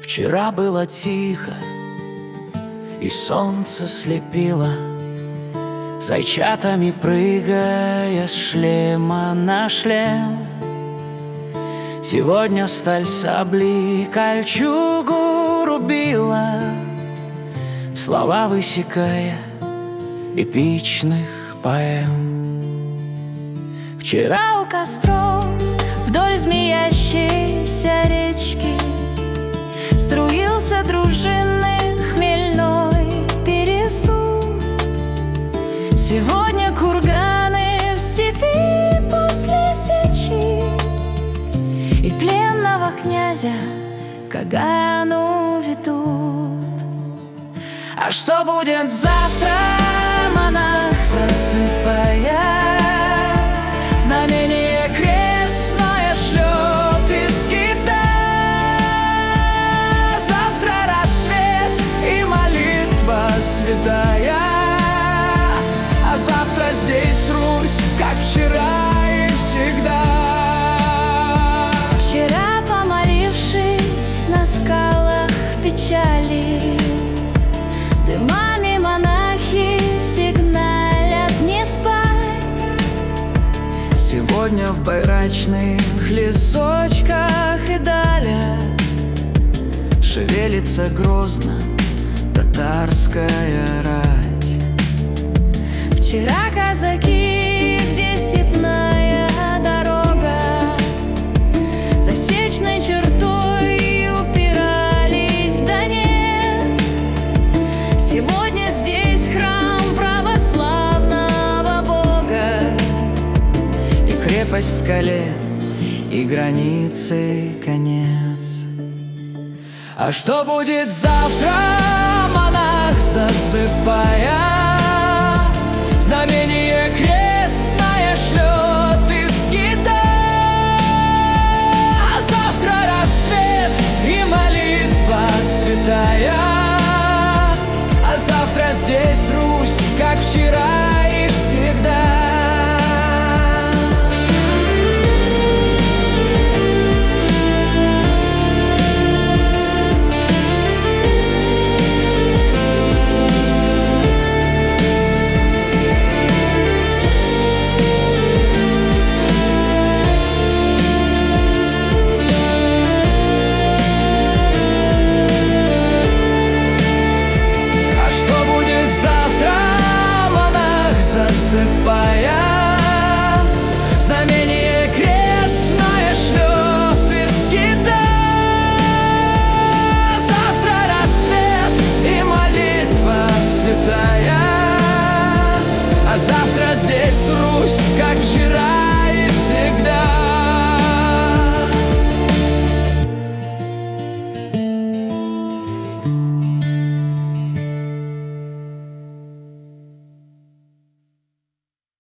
Вчера было тихо, и солнце слепило, зайчатами прыгая с шлема на шлем. Сегодня сталь сабли кольчугу рубила, слова высекая эпичных поэм. Вчера у костров вдоль змеящейся речки струился дружинный хмельной пересуд. Сегодня курганы в степи после сечи и пленного князя к Кагану ведут. А что будет завтра, монах, засыпая, знамение крестное шлет из Китая. Завтра рассвет и молитва святая, а завтра здесь Русь, как вчера и всегда. Вчера, помолившись на скалах в печали, дымами монахи сигналят не спать. Сегодня в байрачных лесочках и далее шевелится грозно татарская рать. Вчера казаки, где степная дорога, засечной чертой упирались в Донец. Сегодня здесь храм православного Бога, и крепость в скале, и границы конец. А что будет завтра, монах, засыпая, знамение крестное шлет из Китая. А завтра рассвет и молитва святая, а завтра здесь Русь, как вчера и всегда. Засыпая, знамение крестное шлет из Китая. Завтра рассвет и молитва святая, а завтра здесь Русь, как вчера